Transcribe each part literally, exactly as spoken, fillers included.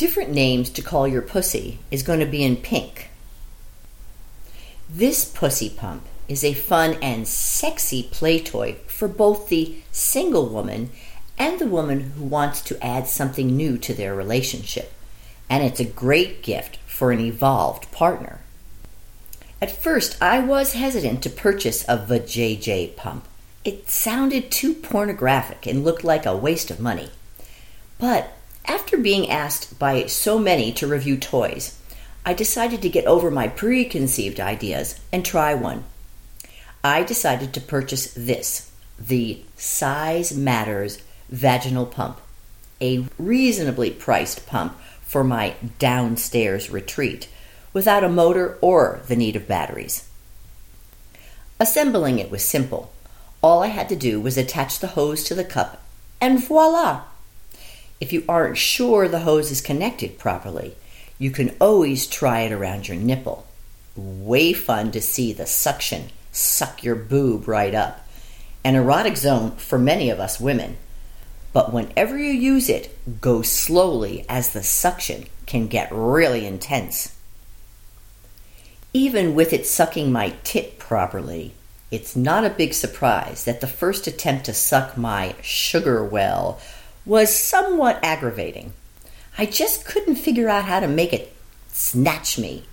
Different names to call your pussy is going to be in pink. This pussy pump is a fun and sexy play toy for both the single woman and the woman who wants to add something new to their relationship. And it's a great gift for an evolved partner. At first, I was hesitant to purchase a vajayjay pump. It sounded too pornographic and looked like a waste of money. But after being asked by so many to review toys, I decided to get over my preconceived ideas and try one. I decided to purchase this, the Size Matters Vaginal Pump, a reasonably priced pump for my downstairs retreat, without a motor or the need of batteries. Assembling it was simple. All I had to do was attach the hose to the cup, and voila! If you aren't sure the hose is connected properly, you can always try it around your nipple. Way fun to see the suction suck your boob right up. An erotic zone for many of us women. But whenever you use it, go slowly as the suction can get really intense. Even with it sucking my tit properly, it's not a big surprise that the first attempt to suck my sugar well was somewhat aggravating. I just couldn't figure out how to make it snatch me.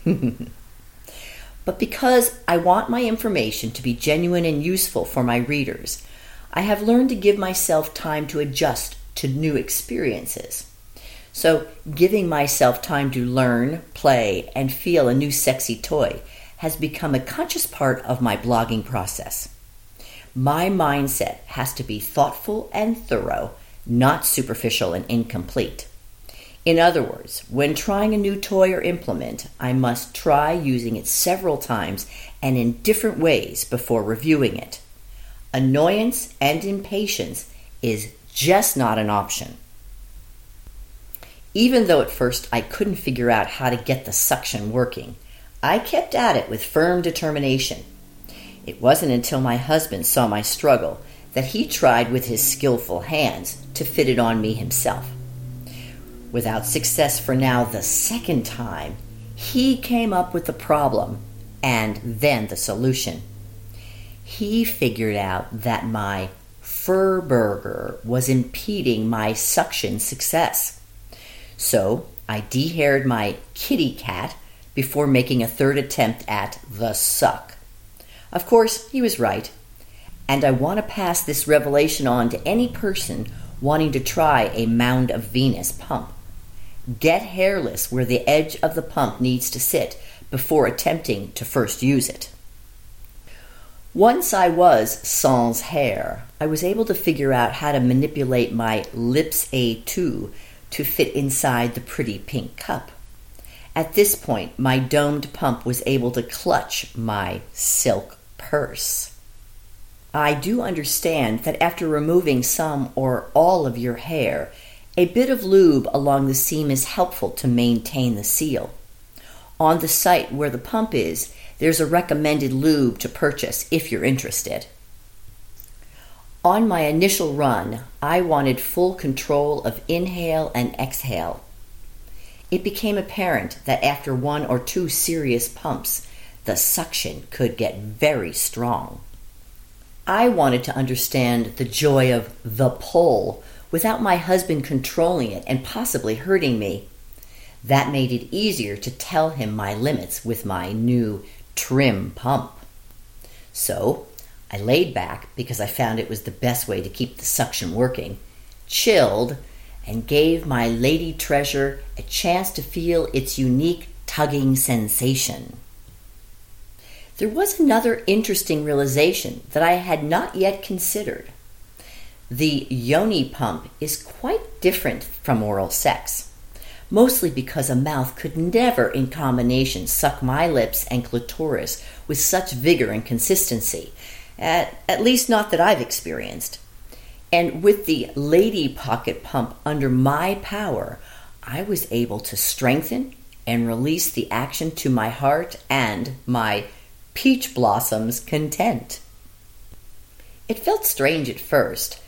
But because I want my information to be genuine and useful for my readers, I have learned to give myself time to adjust to new experiences. So giving myself time to learn, play, and feel a new sexy toy has become a conscious part of my blogging process. My mindset has to be thoughtful and thorough, not superficial and incomplete. In other words, when trying a new toy or implement, I must try using it several times and in different ways before reviewing it. Annoyance and impatience is just not an option. Even though at first I couldn't figure out how to get the suction working, I kept at it with firm determination. It wasn't until my husband saw my struggle that he tried with his skillful hands to fit it on me himself. Without success for now the second time, he came up with the problem and then the solution. He figured out that my fur burger was impeding my suction success. So I de-haired my kitty cat before making a third attempt at the suck. Of course, he was right. And I want to pass this revelation on to any person wanting to try a Mound of Venus pump. Get hairless where the edge of the pump needs to sit before attempting to first use it. Once I was sans hair, I was able to figure out how to manipulate my Lips A two to fit inside the pretty pink cup. At this point, my domed pump was able to clutch my silk purse. I do understand that after removing some or all of your hair, a bit of lube along the seam is helpful to maintain the seal. On the site where the pump is, there's a recommended lube to purchase if you're interested. On my initial run, I wanted full control of inhale and exhale. It became apparent that after one or two serious pumps, the suction could get very strong. I wanted to understand the joy of the pull without my husband controlling it and possibly hurting me. That made it easier to tell him my limits with my new trim pump. So I laid back because I found it was the best way to keep the suction working, chilled, and gave my lady treasure a chance to feel its unique tugging sensation. There was another interesting realization that I had not yet considered. The yoni pump is quite different from oral sex, mostly because a mouth could never in combination suck my lips and clitoris with such vigor and consistency, at, at least not that I've experienced. And with the lady pocket pump under my power, I was able to strengthen and release the action to my heart and my peach blossom's content. It felt strange at first,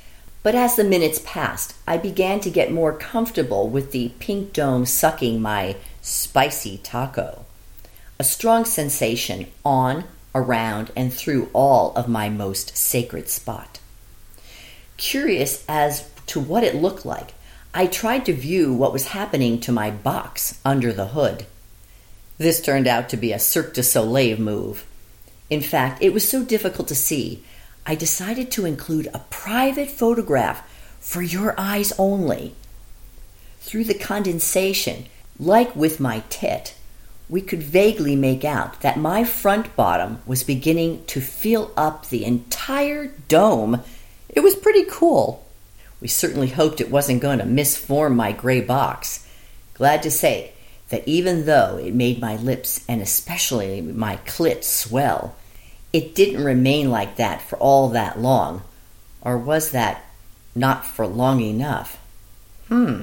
But as the minutes passed, I began to get more comfortable with the pink dome sucking my spicy taco. A strong sensation on, around, and through all of my most sacred spot. Curious as to what it looked like, I tried to view what was happening to my box under the hood. This turned out to be a Cirque du Soleil move. In fact, it was so difficult to see, I decided to include a private photograph for your eyes only. Through the condensation, like with my tit, we could vaguely make out that my front bottom was beginning to fill up the entire dome. It was pretty cool. We certainly hoped it wasn't going to misform my gray box. Glad to say that even though it made my lips and especially my clit swell, it didn't remain like that for all that long. Or was that not for long enough? Hmm.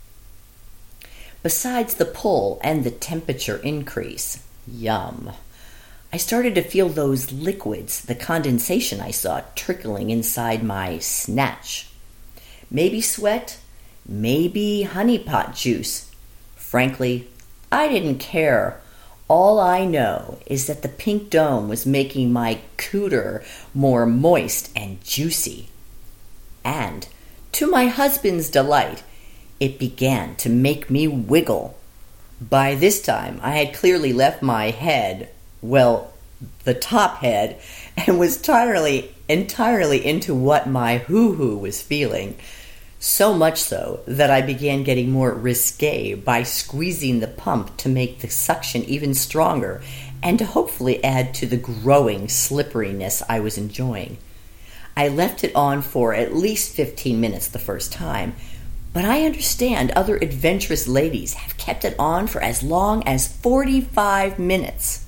Besides the pull and the temperature increase, yum, I started to feel those liquids, the condensation I saw trickling inside my snatch. Maybe sweat, maybe honey pot juice. Frankly, I didn't care. All I know is that the pink dome was making my cooter more moist and juicy. And, to my husband's delight, it began to make me wiggle. By this time, I had clearly left my head, well, the top head, and was entirely, entirely into what my hoo-hoo was feeling. So much so that I began getting more risque by squeezing the pump to make the suction even stronger and to hopefully add to the growing slipperiness I was enjoying. I left it on for at least fifteen minutes the first time, but I understand other adventurous ladies have kept it on for as long as forty-five minutes.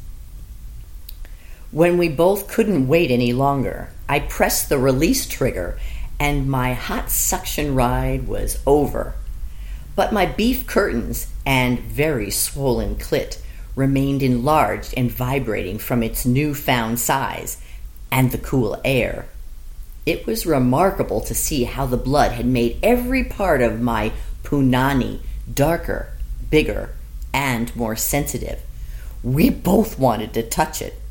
When we both couldn't wait any longer, I pressed the release trigger and my hot suction ride was over. But my beef curtains and very swollen clit remained enlarged and vibrating from its newfound size and the cool air. It was remarkable to see how the blood had made every part of my punani darker, bigger, and more sensitive. We both wanted to touch it.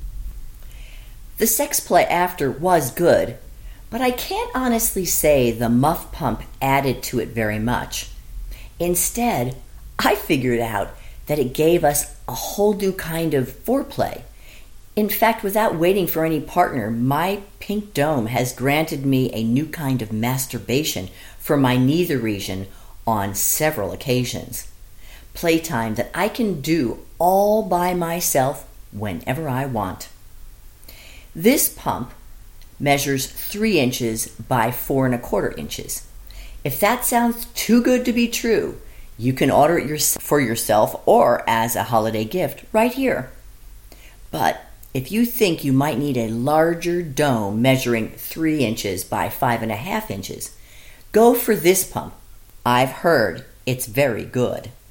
The sex play after was good, but I can't honestly say the muff pump added to it very much. Instead, I figured out that it gave us a whole new kind of foreplay. In fact, without waiting for any partner, my pink dome has granted me a new kind of masturbation for my neither region on several occasions. Playtime that I can do all by myself whenever I want. This pump measures three inches by four and a quarter inches. If that sounds too good to be true, you can order it your, for yourself or as a holiday gift right here. But if you think you might need a larger dome measuring three inches by five and a half inches, go for this pump. I've heard it's very good.